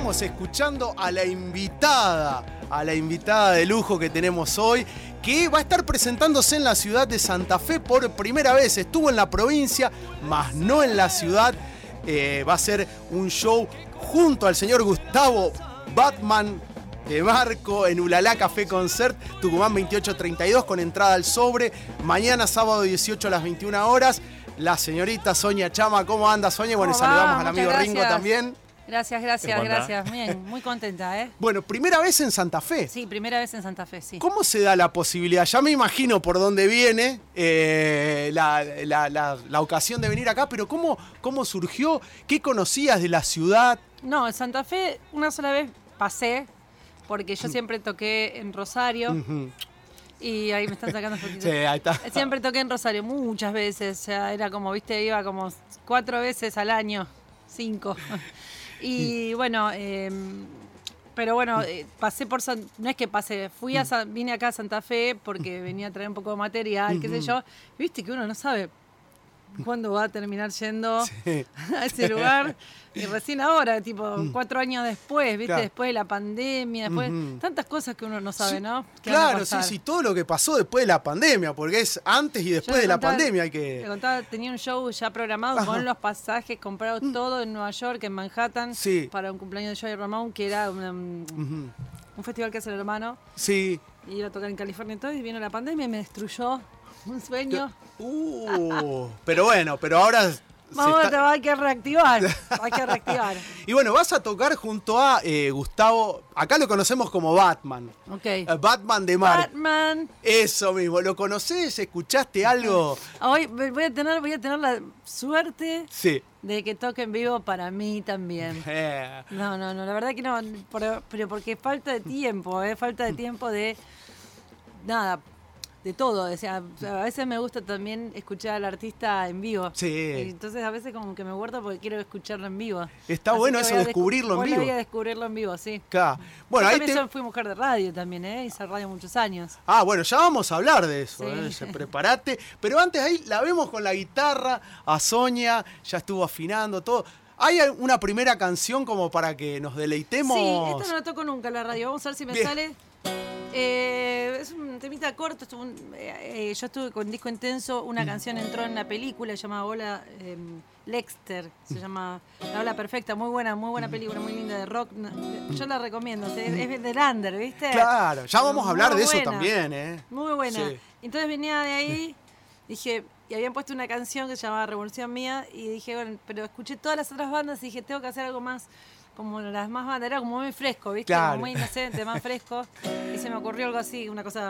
estamos escuchando a la invitada de lujo que tenemos hoy, que va a estar presentándose en la ciudad de Santa Fe por primera vez. Estuvo en la provincia, más no en la ciudad. Va a ser un show junto al señor Gustavo Batman de Marco en Ulalá Café Concert, Tucumán 2832, con entrada al sobre. Mañana sábado 18 a las 21 horas. La señorita Sonia Chama, ¿cómo anda, Sonia? Bueno, saludamos al amigo Ringo también. Gracias. Bien, muy contenta, ¿eh? Bueno, primera vez en Santa Fe. Sí, primera vez en Santa Fe, sí. ¿Cómo se da la posibilidad? Ya me imagino por dónde viene la ocasión de venir acá, pero ¿cómo surgió? ¿Qué conocías de la ciudad? No, en Santa Fe una sola vez pasé, porque yo siempre toqué en Rosario. Uh-huh. Y ahí me están sacando fotitos. Sí, ahí está. Siempre toqué en Rosario muchas veces. O sea, era como, viste, iba como 4 veces al año. 5. Y bueno, pero bueno, pasé por no es que pasé, vine acá a Santa Fe porque venía a traer un poco de material, qué sé yo. Viste que uno no sabe cuándo va a terminar yendo a ese lugar. Y recién ahora, tipo 4 años después, ¿viste? Claro. Después de la pandemia, después tantas cosas que uno no sabe, ¿no? Claro, sí, todo lo que pasó después de la pandemia, porque es antes y después de la pandemia hay que... Te contaba, tenía un show ya programado con los pasajes comprados todo en Nueva York, en Manhattan, para un cumpleaños de Joey Ramón, que era un festival que hace el hermano. Sí. Y iba a tocar en California y todo, y vino la pandemia y me destruyó un sueño. Pero bueno, ahora... Hay que reactivar. Y bueno, vas a tocar junto a Gustavo, acá lo conocemos como Batman. Okay. Batman de Marco. Batman. Eso mismo, ¿lo conocés? ¿Escuchaste algo? Hoy voy a tener la suerte de que toque en vivo para mí también. No, la verdad que no, pero porque falta de tiempo, falta de tiempo de nada. De todo, o sea, a veces me gusta también escuchar al artista en vivo. Sí. Entonces a veces como que me guardo porque quiero escucharlo en vivo. Está así bueno eso, descubrirlo en vivo. Voy a descubrirlo en vivo, sí. Claro. Bueno, yo también fui mujer de radio también, hice radio muchos años. Bueno, ya vamos a hablar de eso, prepárate. Pero antes ahí la vemos con la guitarra, a Sonia, ya estuvo afinando todo. ¿Hay una primera canción como para que nos deleitemos? Sí, esta no la toco nunca en la radio, vamos a ver si me sale. Es un temita corto. Yo estuve con Disco Intenso. Una canción entró en una película llamada Ola Lexter. Se llama La Ola Perfecta. Muy buena película, muy linda de rock. Yo la recomiendo. Es de Lander, ¿viste? Claro, ya vamos a hablar de eso también. Muy buena. Sí. Entonces venía de ahí, dije, y habían puesto una canción que se llamaba Revolución Mía. Y dije, bueno, pero escuché todas las otras bandas y dije, tengo que hacer algo más. Como las más bandas, era como muy fresco, ¿viste? Claro. Como muy inocente, más fresco. Y se me ocurrió algo así, una cosa...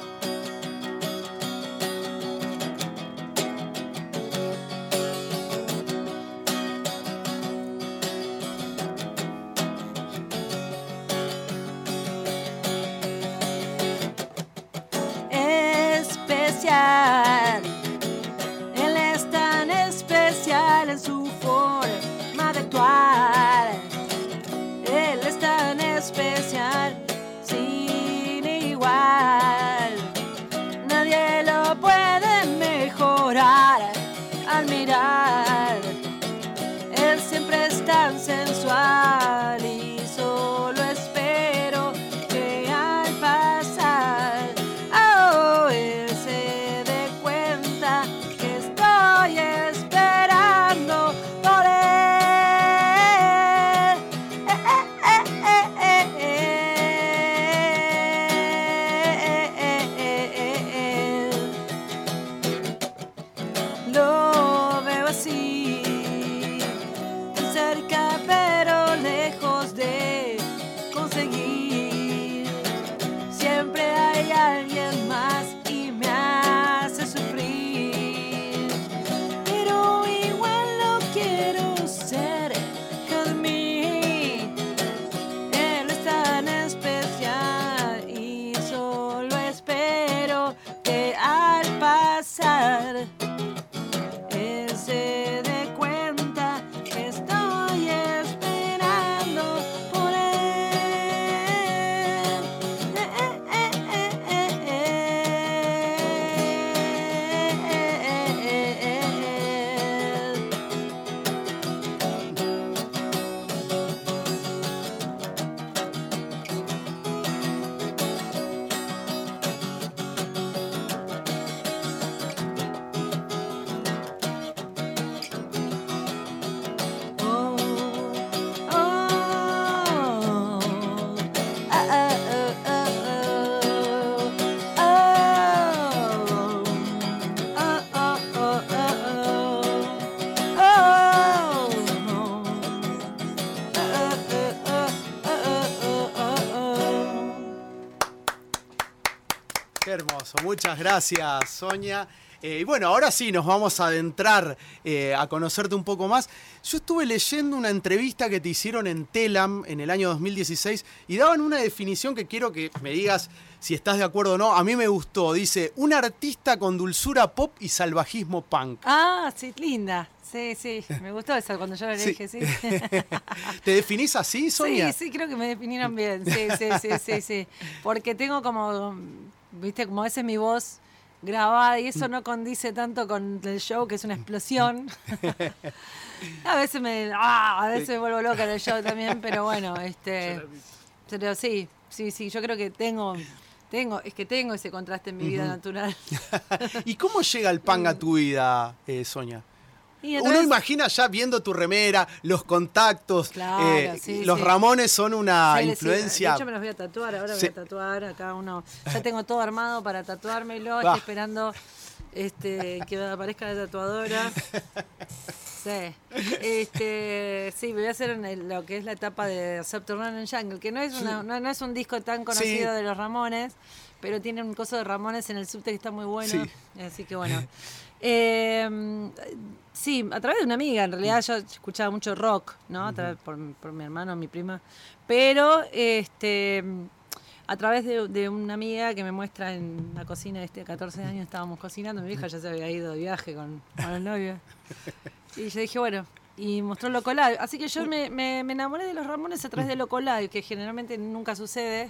Especial. Él es tan especial en su forma de actuar. Él es tan especial, sin igual. Qué hermoso. Muchas gracias, Sonia. Y bueno, ahora sí nos vamos a adentrar a conocerte un poco más. Yo estuve leyendo una entrevista que te hicieron en Telam en el año 2016 y daban una definición que quiero que me digas si estás de acuerdo o no. A mí me gustó. Dice, un artista con dulzura pop y salvajismo punk. Ah, sí, linda. Sí, sí, me gustó eso cuando yo lo dije, sí. ¿Te definís así, Sonia? Sí, creo que me definieron bien. Sí. Porque tengo como, viste, como esa es mi voz grabada y eso no condice tanto con el show, que es una explosión. A veces me vuelvo loca en el show también, pero bueno, pero sí, yo creo que tengo ese contraste en mi vida natural. ¿Y cómo llega el punk a tu vida, Sonia? Uno imagina ya viendo tu remera, los contactos, claro, los Ramones son una influencia. De hecho me los voy a tatuar, ahora voy a tatuar acá uno. Ya tengo todo armado para tatuármelo, estoy esperando que aparezca la tatuadora. Sí. Sí, me voy a hacer lo que es la etapa de Subterranean Jungle, que no es un disco tan conocido de los Ramones, pero tiene un coso de Ramones en el subte que está muy bueno. Sí. Así que bueno. Sí, a través de una amiga, en realidad yo escuchaba mucho rock, ¿no? A través por mi hermano, mi prima, pero a través de una amiga que me muestra en la cocina, 14 años estábamos cocinando, mi hija ya se había ido de viaje con el novio, y yo dije, bueno, y mostró Loco Live, así que yo me enamoré de los Ramones a través de Loco Live, que generalmente nunca sucede.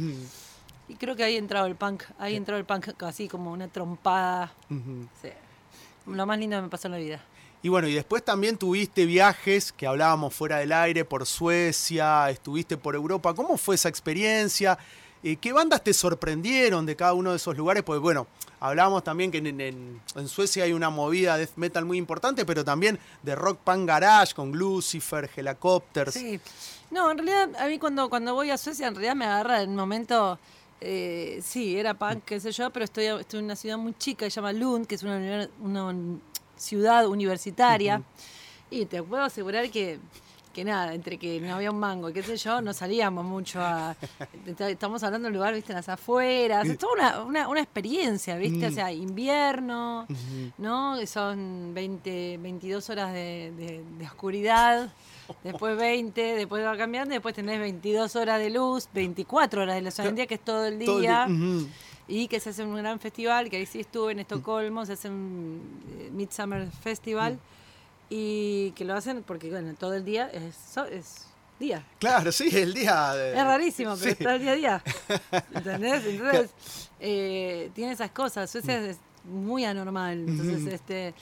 Y creo que ahí entró el punk así como una trompada. Sí. Lo más lindo que me pasó en la vida. Y bueno, y después también tuviste viajes, que hablábamos fuera del aire, por Suecia, estuviste por Europa. ¿Cómo fue esa experiencia? ¿Qué bandas te sorprendieron de cada uno de esos lugares? Pues bueno, hablábamos también que en Suecia hay una movida de death metal muy importante, pero también de rock punk garage, con Lucifer, Helicopters. Sí. No, en realidad, a mí cuando voy a Suecia, en realidad me agarra en un momento... sí, era punk, qué sé yo, pero estoy en una ciudad muy chica que se llama Lund, que es una ciudad universitaria. Y te puedo asegurar que nada, entre que no había un mango, qué sé yo, no salíamos mucho estamos hablando de un lugar, viste, en las afueras. Es toda una experiencia, viste, o sea, invierno, ¿no? Son 22 horas de oscuridad. Después 20, después va cambiando, después tenés 22 horas de luz, 24 horas de luz, hoy en día que es todo el día, y que se hace un gran festival, que ahí sí estuve en Estocolmo, se hace un Midsummer Festival, y que lo hacen porque, bueno, todo el día es día. Claro, sí, el día. Es rarísimo, pero está el día a día, ¿entendés? Entonces, tiene esas cosas, Suecia es muy anormal, entonces,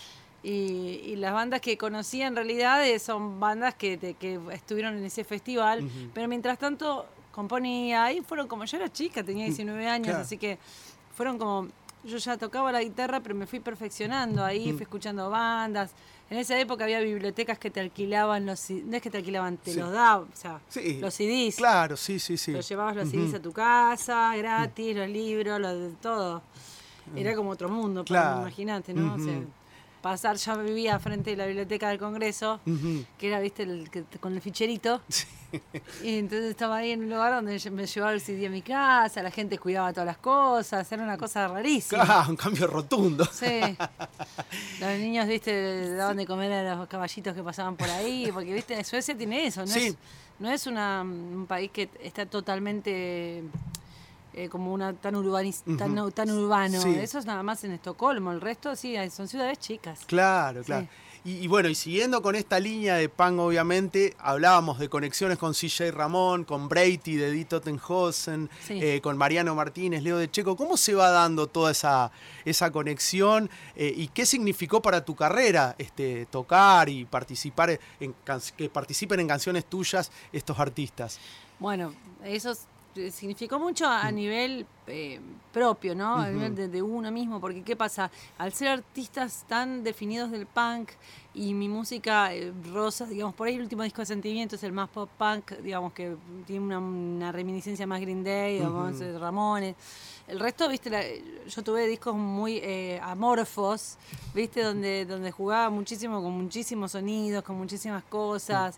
Y las bandas que conocí en realidad son bandas que estuvieron en ese festival, pero mientras tanto componía, ahí fueron como, yo era chica, tenía 19 años, claro. Así que fueron como, yo ya tocaba la guitarra, pero me fui perfeccionando ahí, fui escuchando bandas. En esa época había bibliotecas que te alquilaban no es que te alquilaban, te los daban, o sea, los CDs. Claro, sí. Los llevabas los CDs a tu casa, gratis, los libros, de todo. Era como otro mundo, claro. Imagínate, ¿no? O sea, yo vivía frente de la biblioteca del Congreso, que era, viste, con el ficherito. Sí. Y entonces estaba ahí en un lugar donde me llevaba el CD a mi casa, la gente cuidaba todas las cosas, era una cosa rarísima. Claro, un cambio rotundo. Sí. Los niños, viste, le daban de comer a los caballitos que pasaban por ahí, porque, viste, Suecia tiene eso, no es un país que está totalmente... como tan urbano. Sí. Eso es nada más en Estocolmo, el resto sí, son ciudades chicas. Claro. Sí. Y bueno, y siguiendo con esta línea de punk, obviamente, hablábamos de conexiones con CJ Ramón, con Brady de Die Totenhausen, con Mariano Martínez, Leo de Checo. ¿Cómo se va dando toda esa conexión y qué significó para tu carrera tocar y participar que participen en canciones tuyas estos artistas? Bueno, eso significó mucho a nivel propio, ¿no? A nivel de uno mismo, porque ¿qué pasa? Al ser artistas tan definidos del punk y mi música rosa, digamos, por ahí el último disco de Sentimientos es el más pop punk, digamos, que tiene una reminiscencia más Green Day, digamos, Ramones. El resto, viste, yo tuve discos muy amorfos, viste, donde jugaba muchísimo, con muchísimos sonidos, con muchísimas cosas.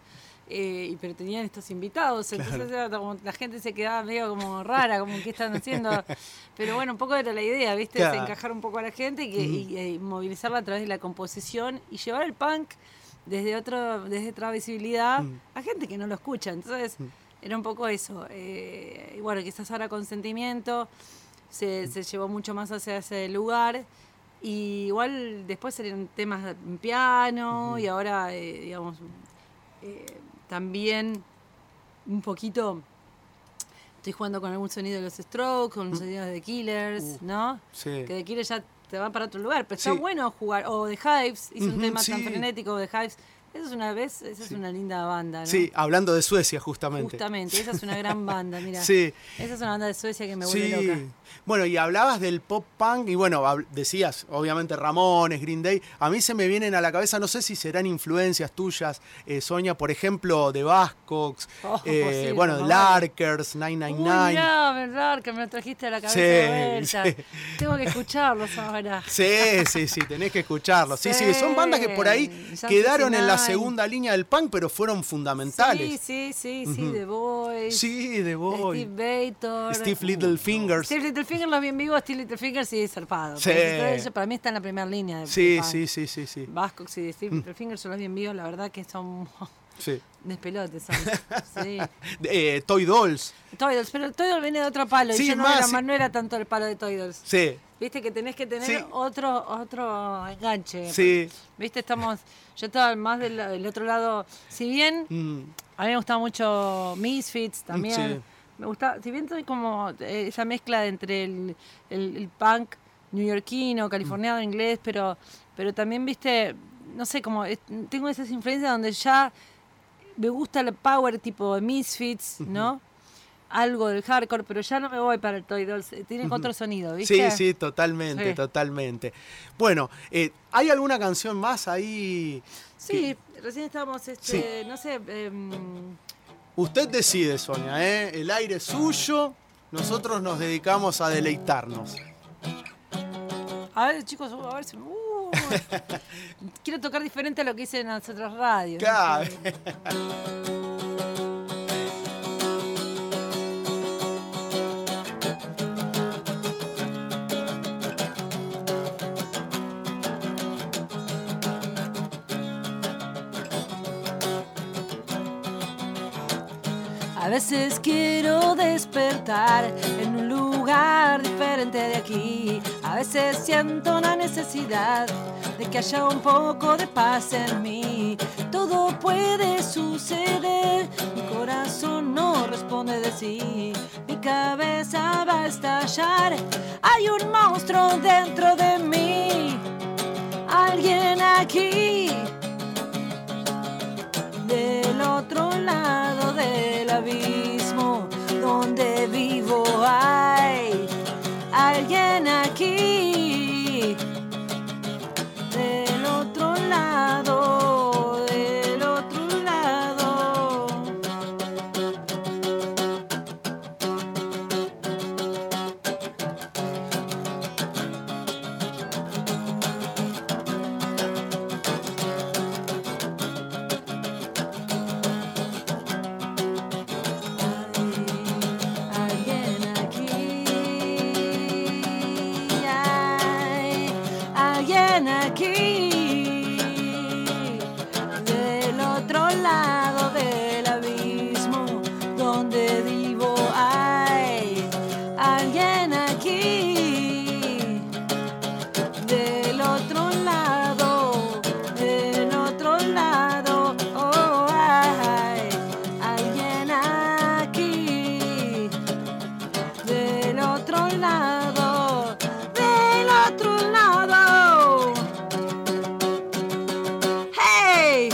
pero tenían estos invitados, entonces era como, la gente se quedaba medio como rara, como ¿qué están haciendo? Pero bueno, un poco era la idea, ¿viste? Claro. Es encajar un poco a la gente y movilizarla a través de la composición y llevar el punk desde otra visibilidad a gente que no lo escucha. Entonces era un poco eso. Y bueno, quizás ahora con Sentimiento se llevó mucho más hacia ese lugar. Y igual después serían temas en piano y ahora, digamos, también un poquito estoy jugando con algún sonido de los Strokes, con los sonidos de The Killers, ¿no? Sí. Que The Killers ya te va para otro lugar, pero está Sí. bueno jugar. O The Hives, hizo un tema sí. tan frenético, The Hives. Esa es una linda banda, ¿no? Sí, hablando de Suecia, justamente. Justamente, esa es una gran banda, mira. Sí. Esa es una banda de Suecia que me vuelve loca. Bueno, y hablabas del pop punk, y bueno, decías, obviamente, Ramones, Green Day. A mí se me vienen a la cabeza, no sé si serán influencias tuyas, Sonia, por ejemplo, de Buzzcocks, sí, bueno, Ramones. Larkers, 999. Uy, verdad, que me lo trajiste a la cabeza Sí, de vuelta. sí. Tengo que escucharlos ahora. Sí, tenés que escucharlos. Sí, son bandas que por ahí Jan quedaron en la 69. segunda línea del punk, pero fueron fundamentales. Sí, The Boys. Sí, The Boys. Steve Bator. Steve Littlefingers. Steve Littlefinger los vi en vivo, Steve Littlefinger sí, zarpado. Sí. Ellos para mí está en la primera línea. Sí. Buzzcocks y Steve Littlefinger yo los vi en vivo, la verdad que son Sí. despelotes. Son. Sí. Toy Dolls. Toy Dolls, pero Toy Dolls viene de otro palo. Sí, y yo más, no era tanto el palo de Toy Dolls. Sí. Viste que tenés que tener Sí. otro enganche. Sí. Viste, yo estaba más del otro lado. Si bien a mí me gustaba mucho Misfits también. Sí. Me gusta, si bien soy como esa mezcla entre el punk neoyorquino, californiano, inglés, pero también, viste, no sé, como tengo esas influencias donde ya me gusta el power tipo de Misfits, ¿no? Algo del hardcore, pero ya no me voy para el Toy Dolls. Tienen otro sonido, ¿viste? Sí, totalmente, Sí. totalmente. Bueno, ¿hay alguna canción más ahí? Sí, recién estábamos, Sí. no sé, Usted decide, Sonia, ¿eh? El aire es suyo, nosotros nos dedicamos a deleitarnos. a ver, chicos, a ver si... quiero tocar diferente a lo que hice en las otras radios. ¿no? Claro. A veces quiero despertar en un lugar diferente de aquí. A veces siento la necesidad de que haya un poco de paz en mí. Todo puede suceder, mi corazón no responde de sí. Mi cabeza va a estallar, hay un monstruo dentro de mí. Alguien aquí, del otro lado del abismo donde vivo, hay alguien aquí, del otro lado, del otro lado. Alguien aquí, hay alguien aquí, del otro lado del abismo donde vivo, hay alguien aquí, del otro lado, oh, hay alguien aquí, del otro lado, del otro lado. ¡Hey!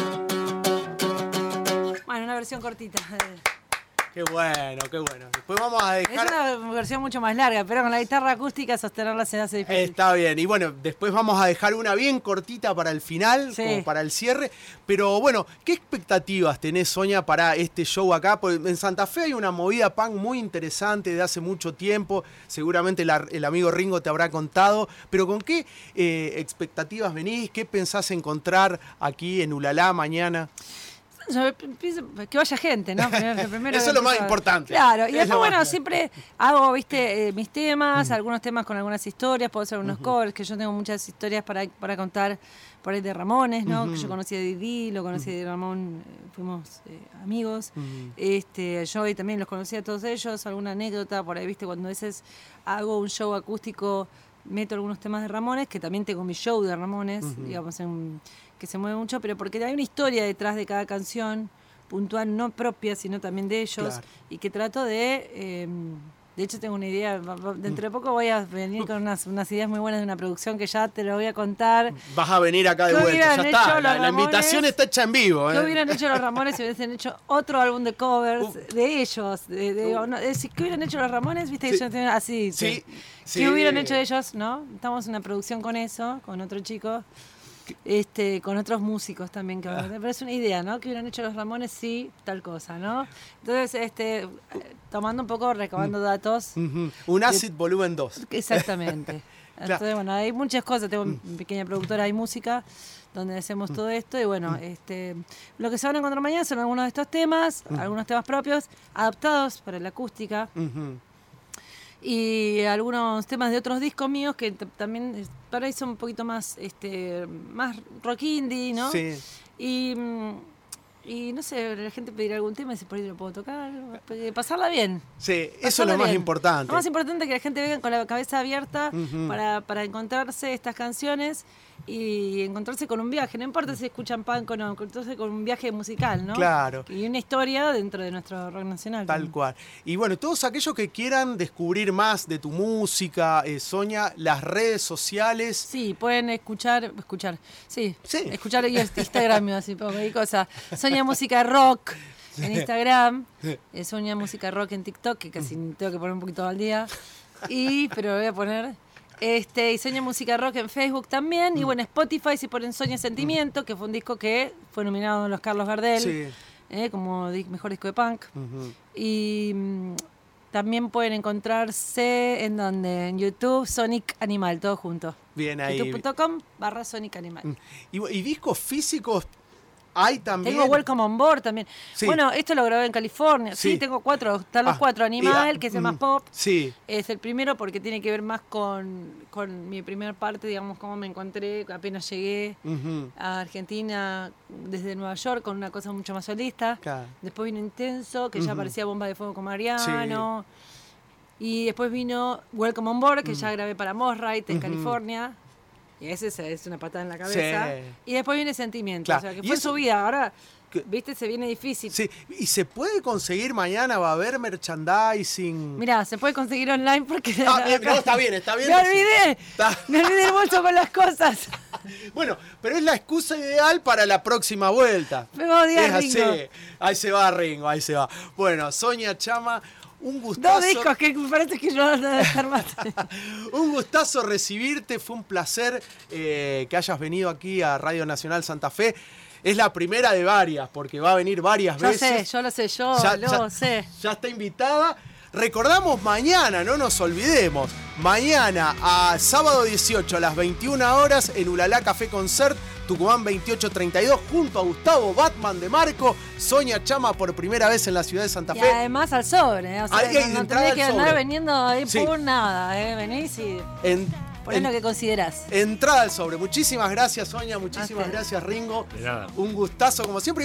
Bueno, una versión cortita. Qué bueno, qué bueno. Después vamos a Es dejar... una versión mucho más larga, pero con la guitarra acústica sostenerla se hace difícil. Está bien, y bueno, después vamos a dejar una bien cortita para el final, Sí. como para el cierre. Pero bueno, ¿qué expectativas tenés, Sonia, para este show acá? Porque en Santa Fe hay una movida punk muy interesante de hace mucho tiempo. Seguramente el amigo Ringo te habrá contado. Pero ¿con qué expectativas venís? ¿Qué pensás encontrar aquí en Ulalá mañana? Yo pienso que vaya gente, ¿no? Primero Eso es lo más importante. Claro, y Es después, lo más bueno, importante. siempre hago, viste, mis temas, algunos temas con algunas historias, puedo hacer unos covers, que yo tengo muchas historias para contar por ahí de Ramones, ¿no? Que yo conocí a Didi, lo conocí de Ramón, fuimos amigos. Yo hoy también los conocí a todos ellos, alguna anécdota, por ahí, viste, cuando a veces hago un show acústico, meto algunos temas de Ramones, que también tengo mi show de Ramones, digamos, que se mueve mucho, pero porque hay una historia detrás de cada canción, puntual, no propia, sino también de ellos, Claro. y que trato de hecho tengo una idea, dentro de poco voy a venir con unas ideas muy buenas de una producción que ya te lo voy a contar. Vas a venir acá de ¿Qué vuelta, ya hubieran está. hecho La los invitación Ramones? está hecha en vivo. ¿Qué hubieran hecho los Ramones si hubiesen hecho otro álbum de covers de ellos? ¿Qué hubieran hecho los Ramones? Viste que Sí. yo tengo así. Sí, sí. ¿Qué hubieran hecho ellos? ¿No? Estamos en una producción con eso, con otro chico. Con otros músicos también, pero es una idea, ¿no? Que hubieran hecho los Ramones, sí, tal cosa, ¿no? Entonces, tomando un poco, recabando datos. Un Acid Volumen 2. Exactamente. Claro. Entonces, bueno, hay muchas cosas, tengo una pequeña productora, hay música, donde hacemos todo esto, y bueno, lo que se van a encontrar mañana son algunos de estos temas, algunos temas propios, adaptados para la acústica. Y algunos temas de otros discos míos que también para ahí son un poquito más más rock indie, ¿no? Sí. Y no sé, la gente pedirá algún tema y si por ahí lo puedo tocar, pasarla bien. Sí, eso es Pasarla lo más bien. importante. Lo más importante es que la gente venga con la cabeza abierta para encontrarse estas canciones y encontrarse con un viaje. No importa si escuchan punk o no, encontrarse con un viaje musical, ¿no? Claro. Y una historia dentro de nuestro rock nacional. Tal cual. Y bueno, todos aquellos que quieran descubrir más de tu música, Sonia, las redes sociales. Sí, pueden escuchar, sí. Escuchar Instagram, así pongo ahí cosa. Sonia Música Rock en Instagram, Sonia Música Rock en TikTok, que casi tengo que poner un poquito al día, pero lo voy a poner. Y Sonia Música Rock en Facebook también, y bueno, Spotify si ponen Sonia Sentimiento, que fue un disco que fue nominado en los Carlos Gardel, como mejor disco de punk. Y también pueden encontrarse en YouTube, Sonic Animal, todo junto. Bien ahí. youtube.com/Sonic Animal. ¿Y discos físicos hay también? Tengo Welcome on Board también. Sí. Bueno, esto lo grabé en California. Sí, tengo 4. Están los 4. Animal, que es el más pop. Sí. Es el primero porque tiene que ver más con mi primera parte, digamos, cómo me encontré apenas llegué a Argentina desde Nueva York con una cosa mucho más solista. Claro. Después vino Intenso, que ya parecía Bomba de Fuego con Mariano. Sí. Y después vino Welcome on Board, que ya grabé para Mosrite en California. Y ese es una patada en la cabeza. Sí. Y después viene Sentimiento. Claro. O sea, que fue su vida. Ahora, viste, se viene difícil. Sí. ¿Y se puede conseguir mañana? ¿Va a haber merchandising? Mirá, se puede conseguir online porque... No, está bien. ¡Me olvidé! Me olvidé el bolso con las cosas. Bueno, pero es la excusa ideal para la próxima vuelta. Me va a odiar, es Ringo. así. Ahí se va Ringo, ahí se va. Bueno, Sonia Chama... Un gustazo. 2 discos que me parece que no van a dejar más. Un gustazo recibirte, fue un placer que hayas venido aquí a Radio Nacional Santa Fe. Es la primera de varias, porque va a venir varias veces. Yo lo sé, Ya está invitada. Recordamos mañana, no nos olvidemos. Mañana a sábado 18 a las 21 horas en Ulalá Café Concert, Tucumán 2832, junto a Gustavo Batman de Marco, Sonia Chama por primera vez en la ciudad de Santa Fe. Y además al sobre, o sea, no tenés que andar veniendo ahí por nada, venís y ponés lo que considerás. Entrada al sobre. Muchísimas gracias, Sonia, muchísimas gracias, Ringo. De nada. Un gustazo como siempre.